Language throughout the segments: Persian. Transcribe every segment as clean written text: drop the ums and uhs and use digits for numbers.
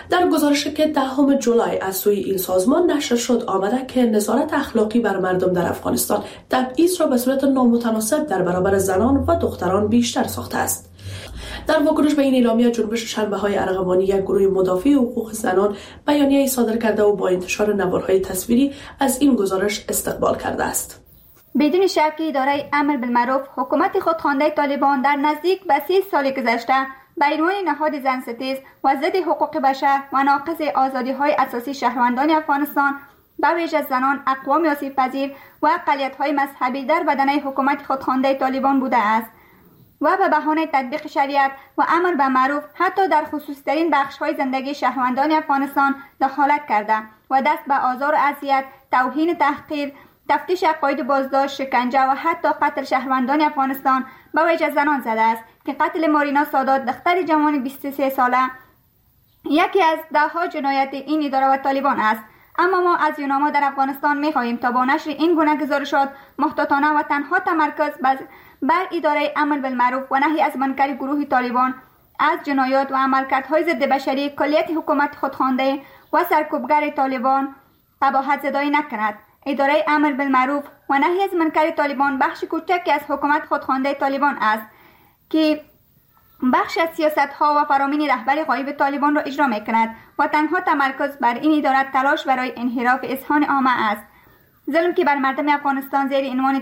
در گزارشی که 10 جولای از سوی این سازمان نشر شد آمده که نظارت اخلاقی بر مردم در افغانستان تبعیض را به صورت نامتناسب در برابر زنان و دختران بیشتر ساخته است. در واکنش به این اعلامیه جنبش شنبه‌های ارغوانی، یک گروه مدافع حقوق زنان، بیانیه‌ای صادر کرده و با انتشار نوارهای تصویری از این گزارش استقبال کرده است. بدون شک اداره امر بالمعروف حکومت خودخوانده طالبان در نزدیک به 30 سال گذشته به عنوان نهاد زنستیز و ضد حقوق بشر و ناقض آزادی‌های اساسی شهروندان افغانستان به ویژه زنان، اقوام آسیب‌پذیر و اقلیت‌های مذهبی در بدنه حکومت خودخوانده طالبان بوده است و به بهانه تطبیق شریعت و امر به معروف حتی در خصوصی‌ترین بخش‌های زندگی شهروندان افغانستان دخالت کرده و دست به آزار و اذیت، توهین، تحقیر، تفتیش عقاید، بازداشت، شکنجه و حتی قتل شهروندان افغانستان به ویژه زنان زده است که قتل مارینا سادات دختر جوان 23 ساله یکی از ده‌ها جنایت این اداره و طالبان است. اما ما از یوناما در افغانستان می‌خواهیم تا با نشر این گونه گزارشات محتاطانه و تنها تمرکز بر اداره امر بالمعروف و نهی از منکر گروه طالبان از جنایات و عملکردهای ضد بشری کلیت حکومت خودخوانده و سرکوبگر طالبان قباحت زدایی نکند. اداره امر بالمعروف و نهی از منکر طالبان بخش کوچکی از حکومت خودخوانده طالبان است که بخش از سیاست‌ها و فرامین رهبر غایب طالبان را اجرا می‌کند و تنها تمرکز بر این اداره تلاش برای انحراف اذهان عامه است. ظلم که بر مردم افغانستان زیر عنوان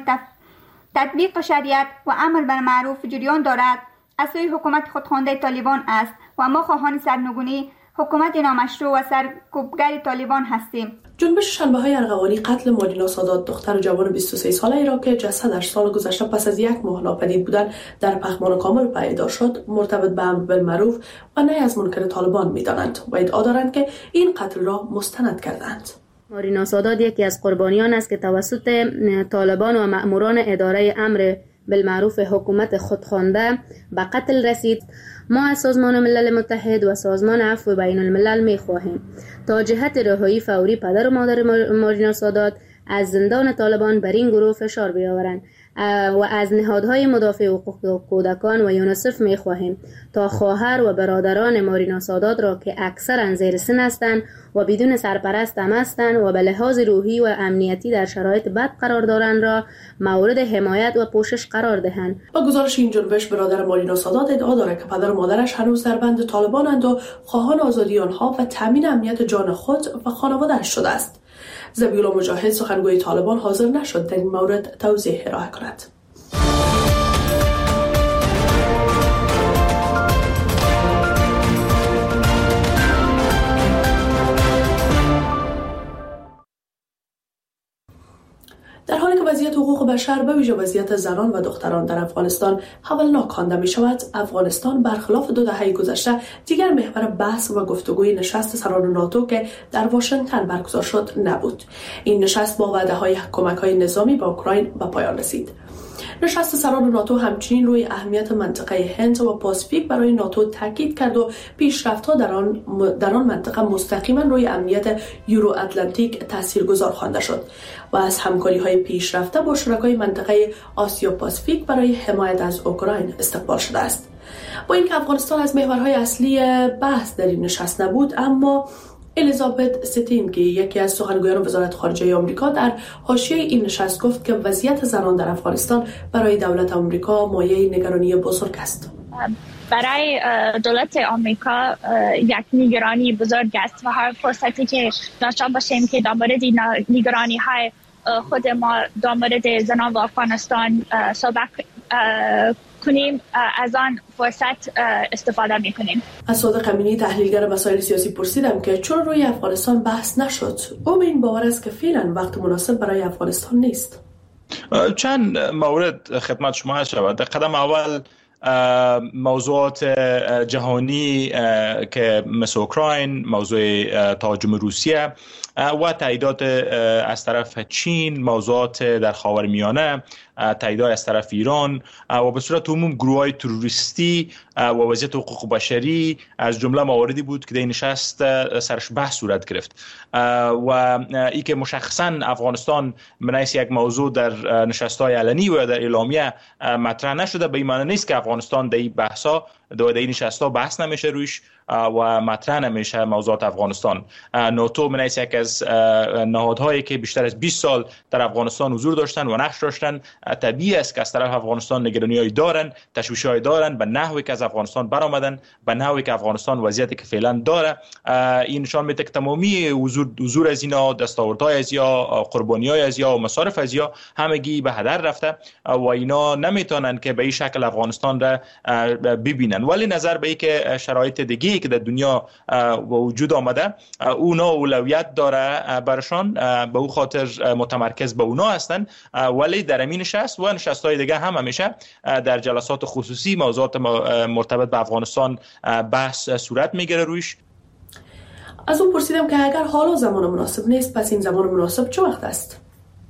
تطبیق شریعت و امر بالمعروف جریان دارد از سوی حکومت خودخوانده طالبان است و ما خواهان سرنگونی حکومت نامشروع و سرکوبگر طالبان هستیم. جنبش شنبه‌های ارغوانی قتل مارینا سادات دختر جوان 23 ساله را که جسدش سال گذشته پس از 1 ماه ناپدید بودن در پخمان کامل پیدا شد مرتبط به امر بالمعروف و نهی از منکر طالبان می‌دانند و ادعا دارند که این قتل را مستند کردند. مارینا سادات یکی از قربانیان است که توسط طالبان و مأموران اداره امر بالمعروف حکومت خودخوانده به قتل رسید. ما از سازمان ملل متحد و سازمان عفو بین الملل می خواهیم تا جهت رهایی فوری پدر و مادر مارینا سادات از زندان طالبان بر این گروه فشار بیاورند و از نهادهای مدافع حقوق کودکان و یونیسف می خواهیم تا خواهر و برادران مارینا سادات را که اکثرا زیر سن هستند و بدون سرپرست هم هستند و به لحاظ روحی و امنیتی در شرایط بد قرار دارند را مورد حمایت و پوشش قرار دهند. با گزارش این جنبش برادر مارینا سادات ادعا دارد که پدر و مادرش هنوز در بند طالبانند و خواهان آزادی آنها و تامین امنیت جان خود و خانواده‌اش شده است. ذبیح‌الله مجاهد سخنگوی طالبان حاضر نشد در این مورد توضیح ارائه کند. در حالی که وضعیت حقوق بشر به ویژه وضعیت زنان و دختران در افغانستان هولناک خوانده می شود، افغانستان برخلاف 2 دهه گذشته دیگر محور بحث و گفتگوی نشست سران ناتو که در واشنگتن برگزار شد نبود. این نشست با وعده‌های کمک‌های نظامی به اوکراین به پایان رسید. نشست سران ناتو همچنین روی اهمیت منطقه هند و پاسیفیک برای ناتو تاکید کرد و پیشرفت‌ها در آن منطقه مستقیما روی امنیت یورو اتلانتیک تاثیرگذار خوانده شد و از همکاری‌های پیشرفته با شرکای منطقه آسیا پاسیفیک برای حمایت از اوکراین استقبال شده است. با اینکه افغانستان از محورهای اصلی بحث در این نشست نبود، اما الیزابت ستین که یکی از سخنگویان وزارت خارجه آمریکا در حاشیه این نشست گفت که وضعیت زنان در افغانستان برای دولت آمریکا مایه نگرانی بزرگ است. برای دولت آمریکا یک نگرانی بزرگ است و هر فرصتی که داشته باشیم که در مورد نگرانی های خود ما در مورد زنان و افغانستان صحبت کنیم از آن فرصت استفاده میکنیم. از صادق امینی تحلیلگر مسائل سیاسی پرسیدم که چون روی افغانستان بحث نشد، او به این باور است که فعلا وقت مناسب برای افغانستان نیست. چند مورد خدمت شما شود. در قدم اول موضوعات جهانی که مثل اوکراین، موضوع تهاجم روسیه و تاییدات از طرف چین، موضوعات در خاورمیانه، تاییدات از طرف ایران و به صورت عموم گروه‌های تروریستی و وضعیت حقوق بشری از جمله مواردی بود که در این نشست سرش بحث صورت گرفت و ای که مشخصا افغانستان به حیث یک موضوع در نشست‌های علنی و در اعلامیه مطرح نشده، به این معنی نیست که افغانستان در این بحث‌ها این نشست‌ها بحث نمیشه روش و مطرح نمیشه موضوعات افغانستان. ناتو من یک از نهادهایی که بیشتر از 20 سال در افغانستان حضور داشتن و نقش داشتن، طبیعی است که از طرف افغانستان نگرانی‌های دارن، تشویش‌های دارن به نحوی که از افغانستان برآمدن، به نحوی که افغانستان وضعیتی که فعلا داره. این نشان میده که تمامی حضور از اینا، دستاوردهای از یا قربانی‌های از یا و مصارف از یا همگی به هدر رفته و اینا نمیتونن که به این شکل افغانستان را ببینن. ولی نظر به اینکه شرایط دیگه که در دنیا وجود آمده اونا اولویت داره برشان، به او خاطر متمرکز به اونا هستن. ولی در این نشست و نشست‌های دیگه هم همیشه در جلسات خصوصی موضوعات مرتبط به افغانستان بحث صورت میگیره روش. از اون پرسیدم که اگر حالا زمان مناسب نیست، پس این زمان مناسب چه وقت است؟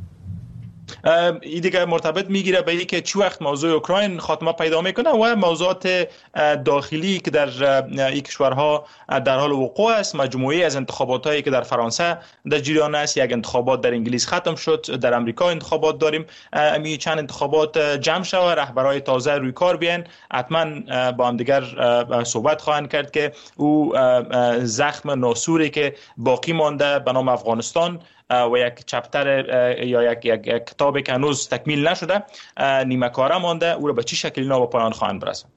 این دیگه مرتبط میگیره به اینکه چه وقت موضوع اوکراین خاتمه پیدا میکنه و موضوعات داخلی که در این کشورها در حال وقوع است. مجموعه از انتخاباتایی که در فرانسه در جریان است، یک انتخابات در انگلیس ختم شد، در امریکا انتخابات داریم. امی چند انتخابات جمع شوه، رهبرای تازه روی کار بیان، حتما با هم دیگر صحبت خواهند کرد که او زخم ناسوری که باقی مانده به نام افغانستان و یک چپتر یا یک کتابی که هنوز تکمیل نشده، نیمه کاره مانده، او را به چه شکلی اینا به پایان خواهند برساند.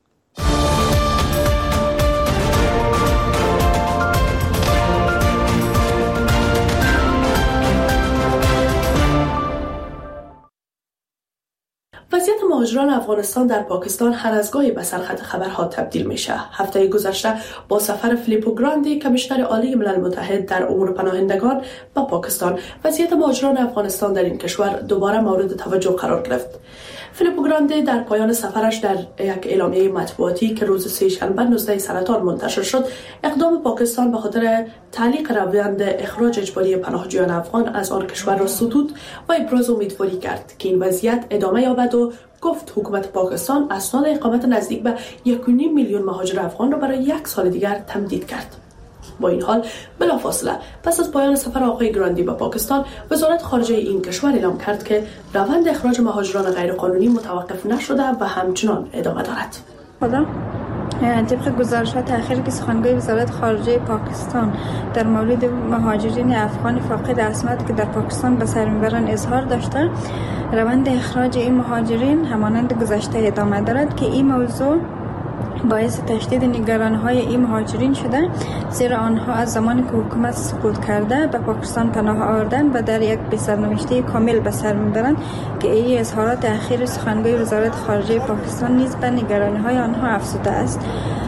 وضعیت مهاجران افغانستان در پاکستان هر از گاهی به سرخط خبرها تبدیل میشه. هفته گذشته با سفر فیلیپو گراندی کمیشنر عالی ملل متحد در امور پناهندگان به پاکستان، وضعیت مهاجران افغانستان در این کشور دوباره مورد توجه قرار گرفت. فیلیپو گراندی در پایان سفرش در یک اعلامیه مطبوعاتی که روز سه‌شنبه 19 سرطان منتشر شد، اقدام پاکستان به خاطر تعلیق روند اخراج اجباری پناهجویان افغان از آن کشور را ستود و ابراز امیدواری کرد که این وضعیت ادامه یابد و گفت حکومت پاکستان اسناد اقامت نزدیک به 1.5 میلیون مهاجر افغان را برای 1 سال دیگر تمدید کرد. با این حال بلافاصله پس از پایان سفر آقای گراندی به پاکستان، وزارت خارجه این کشور اعلام کرد که روند اخراج مهاجران غیرقانونی متوقف نشده و همچنان ادامه دارد. طبق گزارشات اخیر که سخنگوی وزارت خارجه پاکستان در مورد مهاجرین افغان فاقد اسناد که در پاکستان به سر میبرند اظهار داشته، روند اخراج این مهاجرین همانند گذشته ادامه دارد که این موضوع باعث تشدید نگرانی‌های این مهاجرین شده، زیرا آنها از زمانی که حکومت سقوط کرده به پاکستان پناه آوردند و در یک بسرنوشته کامل به سر میبرند که این اظهارات اخیر سخنگوی وزارت خارجه پاکستان نیز به نگرانی‌های آنها افزوده است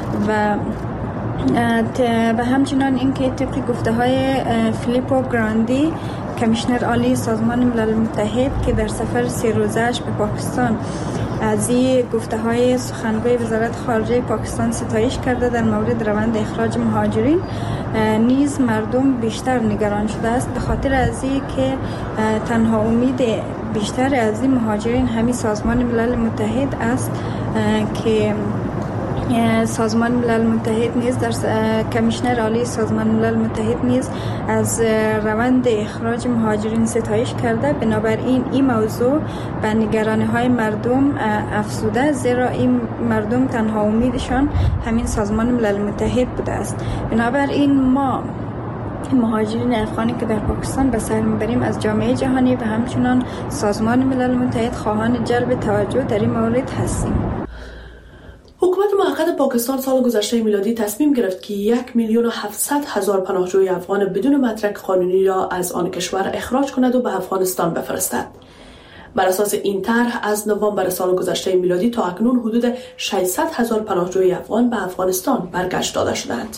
و همچنان اینکه طبق گفته‌های فیلیپو گراندی، کمیشنر عالی سازمان ملل متحد که در سفر 3 روزه‌اش به پاکستان از این گفته‌های سخنگوی وزارت خارجه پاکستان ستایش کرده، در مورد روند اخراج مهاجرین نیز مردم بیشتر نگران شده است، به خاطر از این که تنها امید بیشتر از این مهاجرین همین سازمان ملل متحد است که سازمان ملل متحد نیز در کمیشنر عالی سازمان ملل متحد نیز از روند اخراج مهاجرین ستایش کرده. بنابراین این موضوع به نگرانی‌های مردم افزوده، زیرا این مردم تنها امیدشان همین سازمان ملل متحد بوده است. بنابراین ما مهاجرین افغانی که در پاکستان به سر میبریم از جامعه جهانی و همچنان سازمان ملل متحد خواهان جلب توجه در این مورد هستیم. حکومت موقت پاکستان سال گذشته میلادی تصمیم گرفت که 1,700,000 پناهجوی افغان بدون مدرک قانونی را از آن کشور اخراج کند و به افغانستان بفرستد. بر اساس این طرح از نوامبر سال گذشته میلادی تا اکنون حدود 600,000 پناهجوی افغان به افغانستان برگشت داده شدند.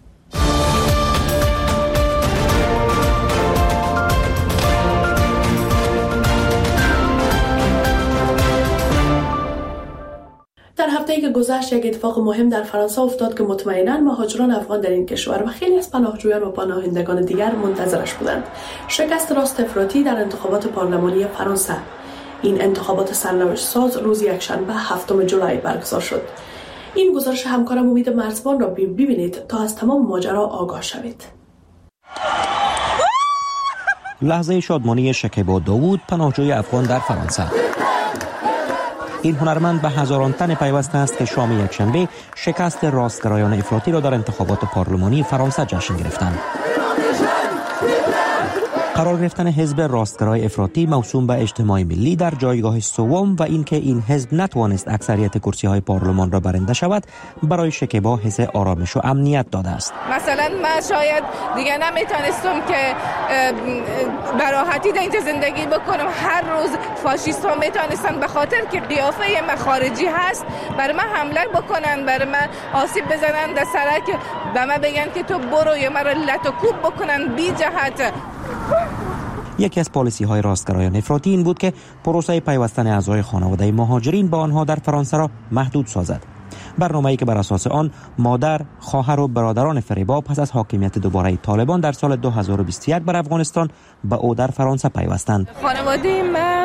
در هفته‌ای که گذشت یک اتفاق مهم در فرانسه افتاد که مطمئناً مهاجران افغان در این کشور و خیلی از پناهجویان و پناهندگان دیگر منتظرش بودند. شکست راست افراطی در انتخابات پارلمانی فرانسه. این انتخابات سرنوشت ساز روز یکشنبه 7 جولای برگزار شد. این گزارش همکارم امید مرزبان را ببینید تا از تمام ماجرا آگاه شوید. لحظه شادمانی شکیبا داوود، پناهجوی افغان در فرانسه. این هنرمند به هزاران تن پیوسته است که شام یکشنبه شکست راستگرایان افراطی را در انتخابات پارلمانی فرانسه جشن گرفتند. قرار گرفتن حزب راستگرای افراطی موسوم به اجتماع ملی در جایگاه سوم و اینکه این حزب نتوانست اکثریت کرسی‌های پارلمان را برنده شود برای شکیبا حس آرامش و امنیت داده است. مثلا من شاید دیگه نمیتونستم که به راحتی در اینجا زندگی بکنم. هر روز فاشیست‌ها میتونستن به خاطر که قیافه من خارجی هست بر من حمله بکنن، بر من آسیب بزنن در سرک، به من بگن که تو برو یا مرا لط و کوب بکنن بی جهت. یکی از پالیسی‌های راستگرایان افراطی این بود که پروسه پیوستن اعضای خانواده مهاجرین به آنها در فرانسه را محدود سازد. برنامه‌ای که بر اساس آن مادر، خواهر و برادران فریبا پس از حاکمیت دوباره طالبان در سال 2021 بر افغانستان به او در فرانسه پیوستند. خانواده ما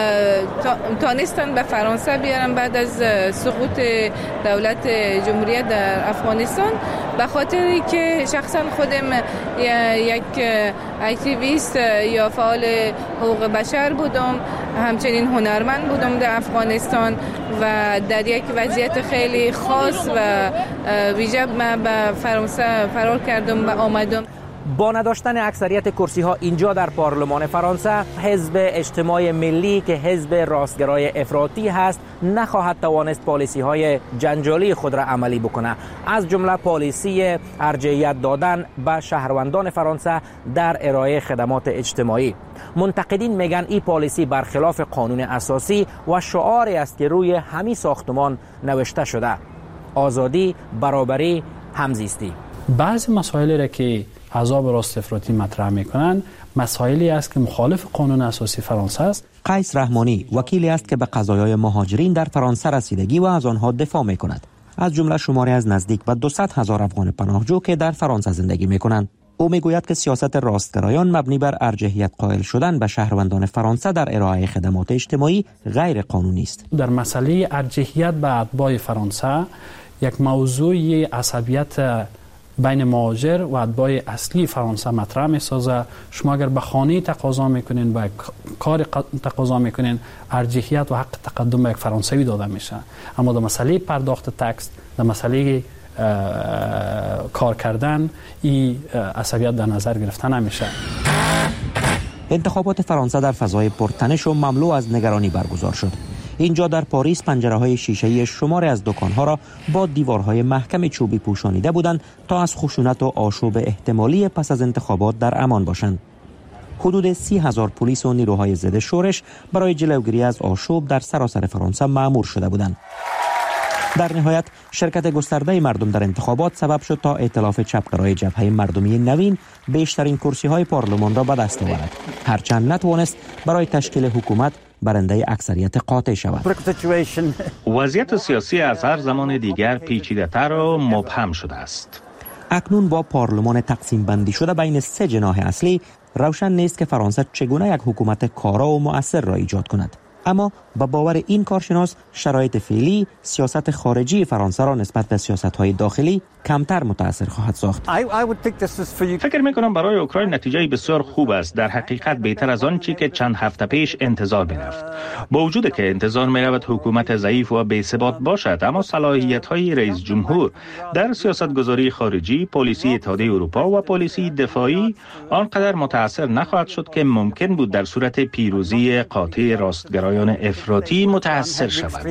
تانستن به فرانسه بیارن بعد از سقوط دولت جمهوریت در افغانستان، به خاطری که شخصا خودم یک اکتیویست یا فعال حقوق بشر بودم، همچنین هنرمند بودم در افغانستان و در یک وضعیت خیلی خاص و ویژه من به فرانسه فرار کردم و آمدم. با نداشتن اکثریت کرسی ها اینجا در پارلمان فرانسه، حزب اجتماع ملی که حزب راستگرای افراطی هست نخواهد توانست پالیسی های جنجالی خود را عملی بکنه، از جمله پالیسی ارجحیت دادن به شهروندان فرانسه در ارائه خدمات اجتماعی. منتقدین میگن این پالیسی برخلاف قانون اساسی و شعاری است که روی همین ساختمان نوشته شده: آزادی، برابری، همزیستی. بعضی مسائلی را که احزاب راست افراطی مطرح میکنن مسائلی است که مخالف قانون اساسی فرانسه است. قیس رحمانی وکیلی است که به قضایای مهاجرین در فرانسه رسیدگی و از آنها دفاع میکند، از جمله شماری از نزدیک به 200,000 افغان پناهجو که در فرانسه زندگی میکنند. او میگوید که سیاست راستگرایان مبنی بر ارجحیت قائل شدن به شهروندان فرانسه در ارائه خدمات اجتماعی غیر قانونی است. در مسئله ارجحیت به اتباع فرانسه یک موضوع عصبیت بین مهاجر و اتباع اصلی فرانسه مطرح می‌سازه. شما اگر به خانه تقاضا میکنین، به کار تقاضا میکنین، ارجحیت و حق تقدم به یک فرانسوی داده میشه، اما در مسئله پرداخت تکس، در مسئله کار کردن، این عصبیت در نظر گرفته نمیشه. انتخابات فرانسه در فضای پرتنش و مملو از نگرانی برگزار شد. اینجا در پاریس پنجره‌های شیشه‌ای شماری از دکان‌ها را با دیوارهای محکم چوبی پوشانیده بودند تا از خشونت و آشوب احتمالی پس از انتخابات در امان باشند. حدود 30,000 پلیس و نیروهای ضد شورش برای جلوگیری از آشوب در سراسر فرانسه مأمور شده بودند. در نهایت شرکت گسترده مردم در انتخابات سبب شد تا ائتلاف چپگرای جبهه مردمی نوین بیشترین کرسی‌های پارلمان را به دست آورد، هرچند نتوانست برای تشکیل حکومت برنده اکثریت قاطع شود. وضعیت سیاسی از هر زمان دیگر پیچیده‌تر و مبهم شده است. اکنون با پارلمان تقسیم بندی شده بین سه جناح اصلی، روشن نیست که فرانسه چگونه یک حکومت کارا و مؤثر را ایجاد کند. اما با باور این کارشناس شرایط فعلی سیاست خارجی فرانسه را نسبت به سیاست‌های داخلی کمتر متأثر خواهد ساخت. فکر می‌کنم برای اوکراین نتیجه بسیار خوب است، در حقیقت بهتر از آن چی که چند هفته پیش انتظار می‌رفت. با وجود که انتظار می‌رفت حکومت ضعیف و بی‌ثبات باشد، اما صلاحیت‌های رئیس جمهور در سیاست‌گذاری خارجی، پالیسی اتحادیه اروپا و پالیسی دفاعی آنقدر متأثر نخواهد شد که ممکن بود در صورت پیروزی قاطع راستگرایان افراطی متأثر شود.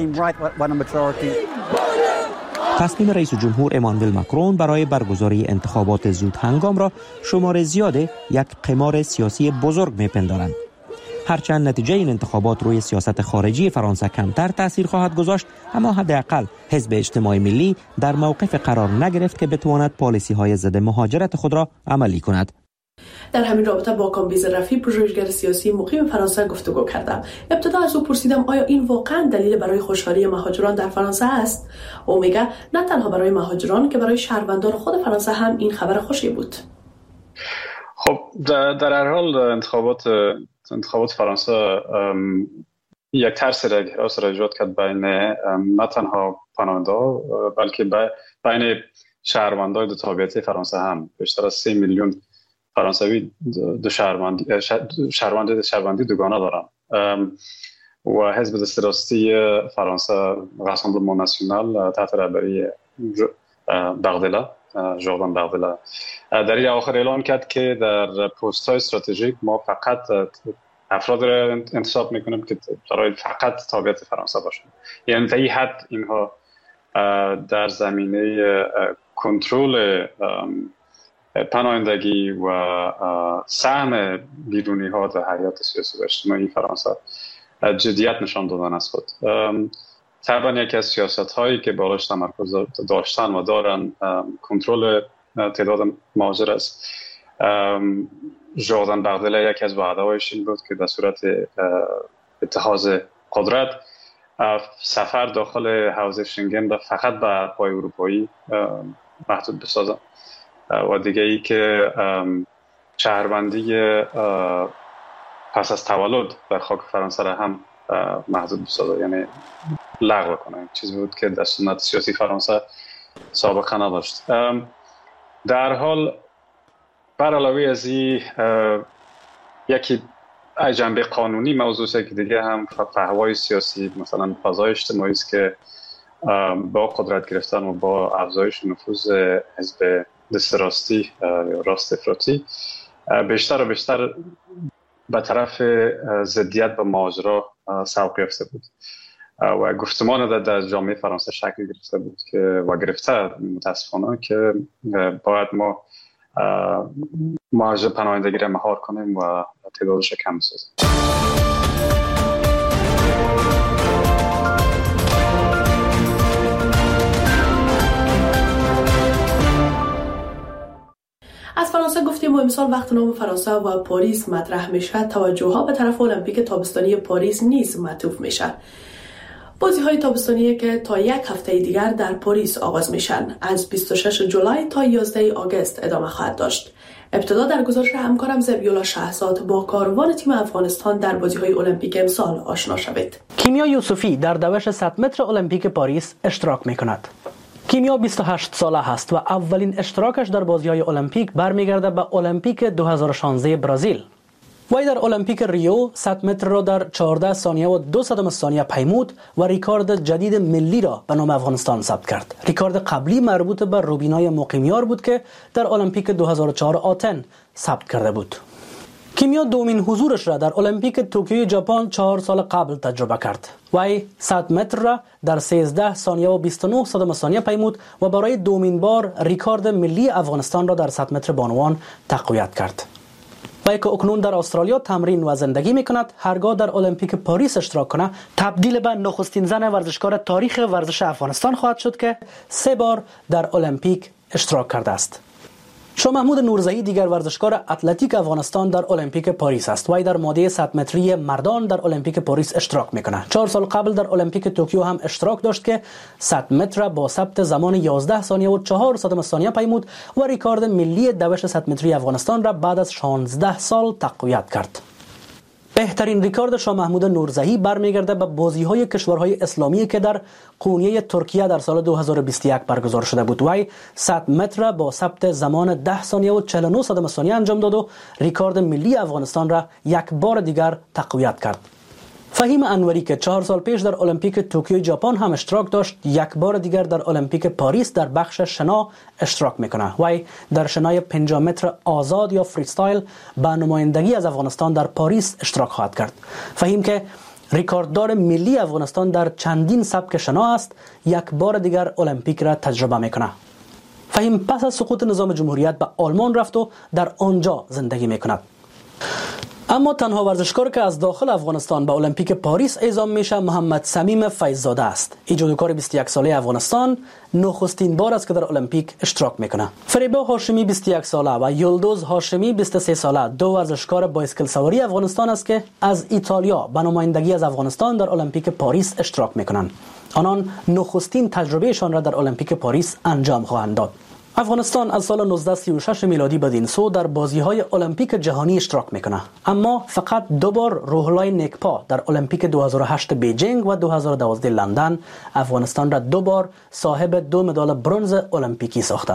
تصمیم رئیس جمهور امانوئل ماکرون برای برگزاری انتخابات زود هنگام را شمار زیاد یک قمار سیاسی بزرگ می‌پندارند. هرچند نتیجه این انتخابات روی سیاست خارجی فرانسه کمتر تأثیر خواهد گذاشت، اما حداقل حزب اجتماع ملی در موقف قرار نگرفت که بتواند پالیسی‌های ضد مهاجرت خود را عملی کند. در همین رابطه با کامبیز رفیع، پژوهشگر سیاسی مقیم فرانسه گفتگو کردم. ابتدا از او پرسیدم آیا این واقعا دلیل برای خوشحالی مهاجران در فرانسه است؟ او میگه نه تنها برای مهاجران که برای شهروندان خود فرانسه هم این خبر خوشی بود. خب در هر حال انتخابات فرانسه یک ترس را ایجاد کرد بین نه تنها پناهنده بلکه بین شهروندان دو تابعیتی فرانسه هم. بیشتر از 3 میلیون فرانسوی شهروندی دوگانه دارن. و حزب دست راستی فرانسه راسمبلمان ناسیونال تحت رهبری بغدلا ژوردان بغدلا در این آخر اعلان کرد که در پست های استراتژیک ما فقط افراد را انتخاب میکنیم که برای فقط تابعیت فرانسه باشند. یعنی تا این حد اینها در زمینه کنترل پناهندگی و سهم بیرونی ها در حیات سیاسی و اجتماعی فرانسه جدیت نشان دادن از خود. طبعا یکی از سیاست هایی که بالاش تمرکز داشتن و دارن کنترل تعداد مهاجر است. ژوردان بغدلا یکی از وعده‌هایش این بود که در صورت اتخاذ قدرت سفر داخل حوزه شنگن را فقط به پای اروپایی محدود بسازن و دیگه ای که شهروندی پس از تولد در خاک فرانسه را هم محدود بسازه، یعنی لغو کنه. چیزی بود که در سنت سیاسی فرانسه سابقه نداشت. در حال بر علاوه از این یکی جنبه قانونی موضوع است که دیگه هم فهوای سیاسی، مثلا فضای اجتماعی است که با قدرت گرفتن و با افزایش نفوذ حزب دست راستی یا راست افراطی بیشتر و بیشتر به طرف ضدیت با ماجرا سوق یافته بود و گفتمان در جامعه فرانسه شکل گرفته بود که و گرفته متاسفانه که باید ما مهاجر پناهندگی را مهار کنیم و تعدادش کم بسازیم. از فرانسه گفتیم و امسال وقت نام فرانسه و پاریس مطرح میشه، توجه ها به طرف المپیک تابستانی پاریس نیز معطوف میشه. بازی های تابستانی که تا یک هفته دیگر در پاریس آغاز میشن از 26 جولای تا 11 آگوست ادامه خواهد داشت. ابتدا در گزارش همکارم زبیولا شهزاد با کاروان تیم افغانستان در بازی های المپیک امسال آشنا شوید. کیمیا یوسفی در دوش 100 متر المپیک پاریس اشتراک میکند. کیمیا 28 ساله است و اولین اشتراکش در بازی‌های المپیک برمیگرده به المپیک 2016 برزیل. وی در المپیک ریو 100 متر را در 14 ثانیه و 2 ثانیه پیمود و ریکارد جدید ملی را به نام افغانستان ثبت کرد. ریکارد قبلی مربوط به روبینای مقیمیار بود که در المپیک 2004 آتن ثبت کرده بود. کیمیا دومین حضورش را در المپیک توکیو ژاپن 4 سال قبل تجربه کرد. وی 100 متر را در 13 ثانیه و 29 ثانیه پیمود و برای دومین بار ریکارد ملی افغانستان را در 100 متر بانوان تقویت کرد. وی که اکنون در استرالیا تمرین و زندگی میکند، هرگاه در المپیک پاریس اشتراک کنه تبدیل به نخستین زن ورزشکار تاریخ ورزش افغانستان خواهد شد که 3 بار در المپیک اشتراک کرده است. شاه محمود نورزهی دیگر ورزشکار اتلتیک افغانستان در المپیک پاریس است. وی در ماده 100 متری مردان در المپیک پاریس اشتراک میکنه. 4 سال قبل در المپیک توکیو هم اشتراک داشت که 100 متر با ثبت زمان 11 ثانیه و 4 ثانیه پیمود و ریکارد ملی دوش 100 متری افغانستان را بعد از 16 سال تقویت کرد. بهترین ریکارد شاه محمود نورزهی برمیگرده به بازی‌های کشورهای اسلامی که در قونیه ترکیه در سال 2021 برگزار شده بود. وی 100 متر با ثبت زمان 10 ثانیه و 49 ثانیه انجام داد و ریکارد ملی افغانستان را یک بار دیگر تقویت کرد. فهیم انوری که 4 سال پیش در المپیک توکیو ژاپن هم اشتراک داشت، یک بار دیگر در المپیک پاریس در بخش شنا اشتراک میکنه. وی در شنای 50 متر آزاد یا فریستایل با نمایندگی از افغانستان در پاریس اشتراک خواهد کرد. فهیم که ریکارددار ملی افغانستان در چندین سبک شنا است، یک بار دیگر المپیک را تجربه میکنه. فهیم پس از سقوط نظام جمهوریت به آلمان رفت و در آنجا زندگی میکند. اما تنها ورزشکار که از داخل افغانستان به المپیک پاریس اعزام میشه محمد صمیم فیض‌زاده است. ایجادکار 21 ساله افغانستان نخستین بار است که در المپیک اشتراک میکنه. فریبا هاشمی 21 ساله و یلدوز هاشمی 23 ساله دو ورزشکار بایسکل سواری افغانستان است که از ایتالیا به نمایندگی از افغانستان در المپیک پاریس اشتراک میکنند. آنان نخستین تجربهشان را در المپیک پاریس انجام خواهند داد. افغانستان از سال 1936 میلادی بدین سو در بازی‌های المپیک جهانی اشتراک میکنه، اما فقط 2 بار روح‌الله نیکپا در المپیک 2008 بیجینگ و 2012 لندن افغانستان را 2 بار صاحب 2 مدال برنز المپیکی ساخته.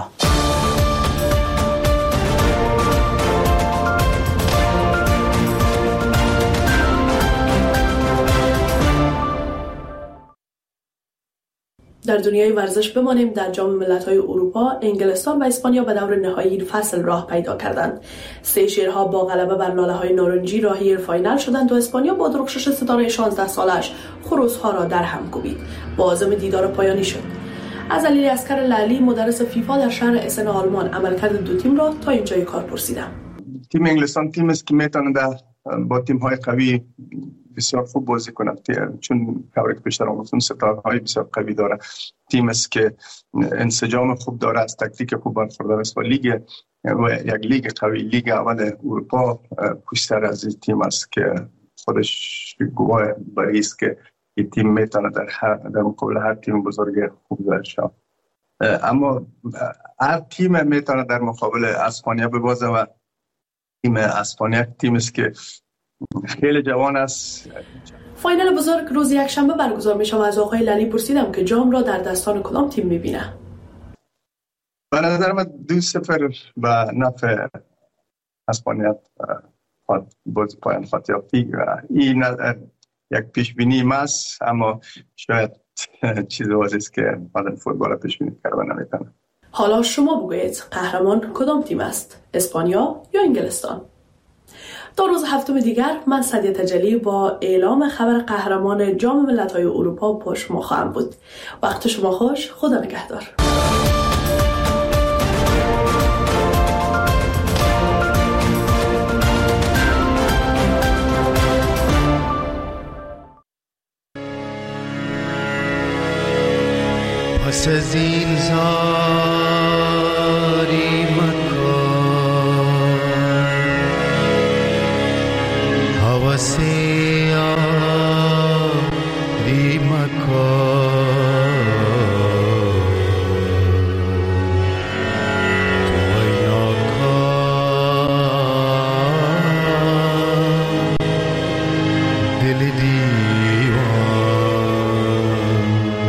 در دنیای ورزش بمانیم. در جام ملت‌های اروپا، انگلستان و اسپانیا به دور نهایی این فصل راه پیدا کردند. سیشیرها با غلبه بر لاله‌های نارنجی راهی فاینال شدند و اسپانیا با درخشش ستاره 16 سالش خروس‌ها را در هم کوبید. با عزم دیدار پایانی شد. از علی اصغر لعلی مدرس فیفا در شهر اسن آلمان عملکرد دو تیم را تا اینجای کار پرسیدم. تیم انگلستان تیم است که میتونه با تیم‌های قوی بسیار خوب بازی کنه، چون کاری که بیشتر گفتم ستاره‌های بسیار قوی داره. تیم است که انسجام خوب داره، از تکتیک خوب برخوردار است و لیگ قوی، لیگ اول اروپا پشتر از این تیم است که خودش گواه بر است که این تیم میتونه در مقابل هر تیم بزرگ خوب بشه. اما هر تیم میتونه در مقابل اسپانیا ببازه و تیم اسپانیا تیم است که خیلی جوان است. فاینال بزرگ روز یکشنبه برگزار میشه و از آقای لعلی پرسیدم که جام را در دستان کدام تیم میبینه. به نظر من 2-0 به نفع اسپانیا بازی پایان خواهد یافت. این یک پیش بینی است، اما شاید چیز واضحی است که آدم فوتبال پیش بینی کردن نمیتونه. حالا شما بگویید قهرمان کدام تیم است؟ اسپانیا یا انگلستان؟ تا روز هفتم دیگر من سعدیه تجلی با اعلام خبر قهرمان جام ملت‌های اروپا با شما خواهم بود. وقت شما خوش، خدا نگهدار. پس از این زاری هوسی آری مکن، تو اینا کن دل دیوان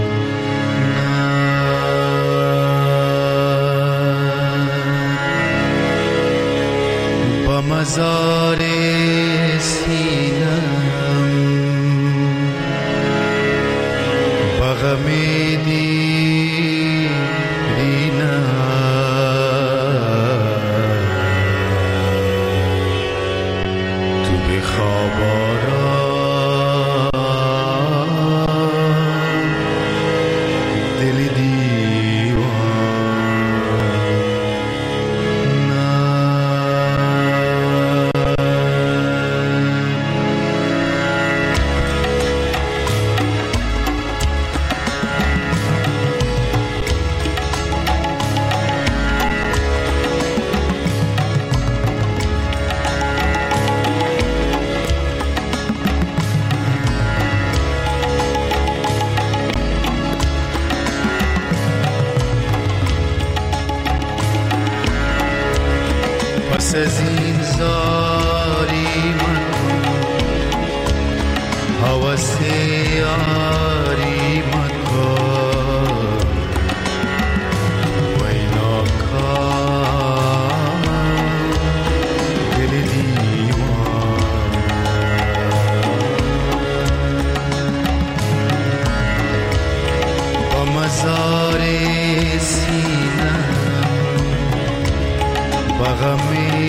با مزار پس از این زاری من هوس یاری مکن و اینا کن دل دیوان با مزار سینه با غم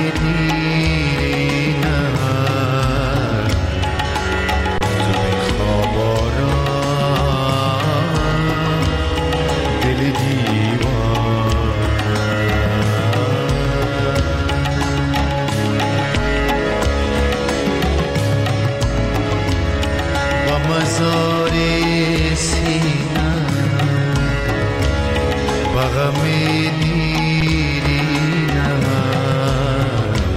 دیرینه تو به خواب آرام دل دیوان با مزار سینه با غم دیرینه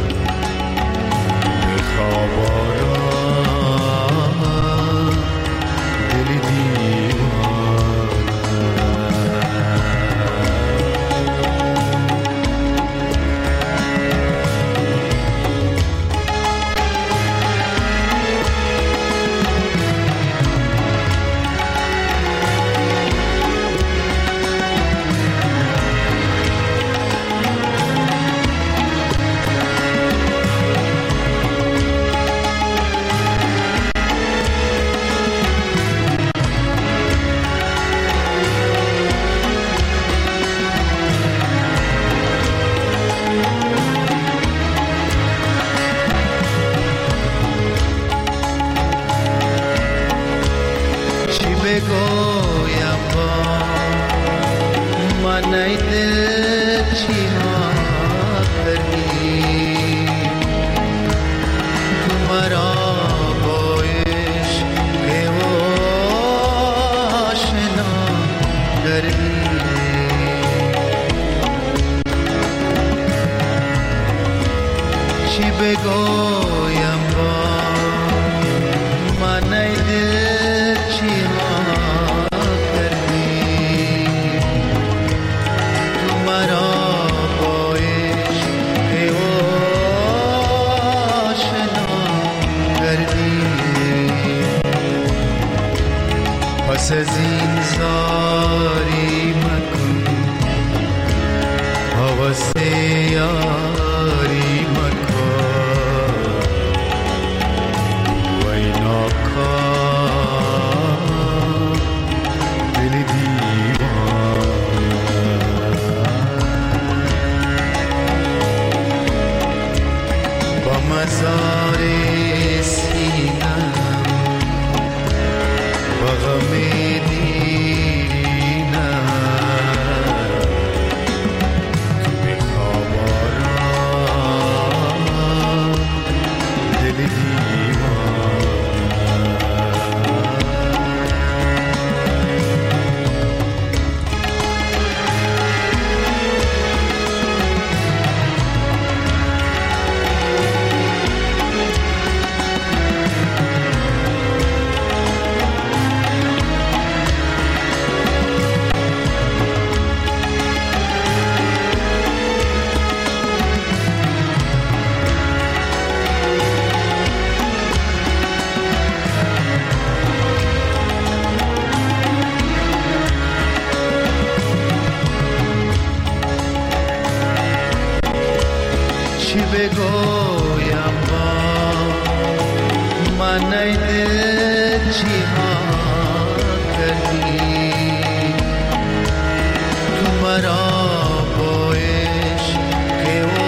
چی بگویم با من ای دل چی ها کردی تو مرا با عشق آشنا کردی پس از این زاری مکن حوث یاری مکن وی ناکار دل دیوان با مزار سینم و غم بگویم با من ای دل چی ها کردی تو مرا با عشق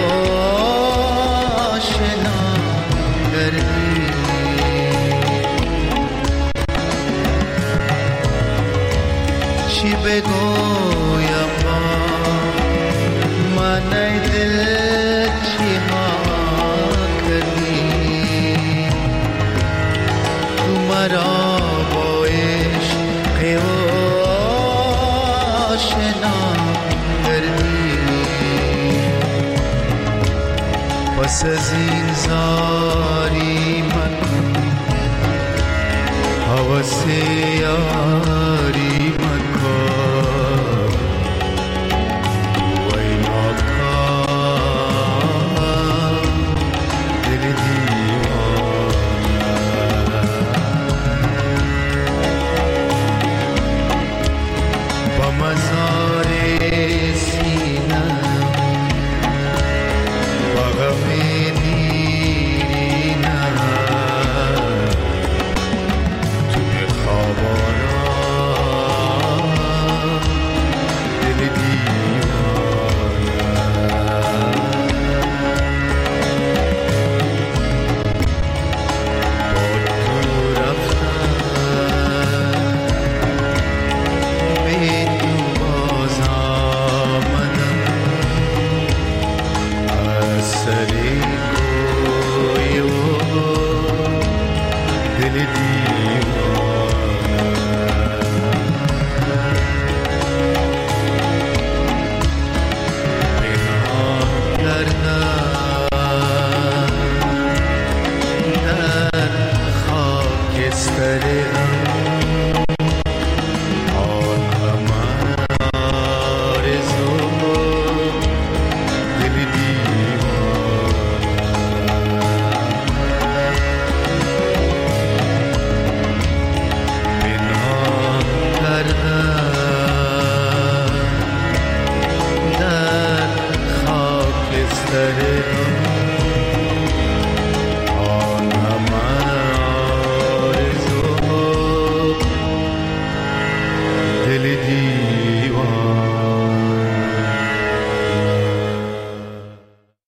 آشنا کردی چی بگویم با من ای دل مرا با عشق آشنا کردی پس از این زاری مکن حوث یاری مکن وی ناکار دل مزار سینم و غم دیرینم تو خواب آرام دل در خاکستر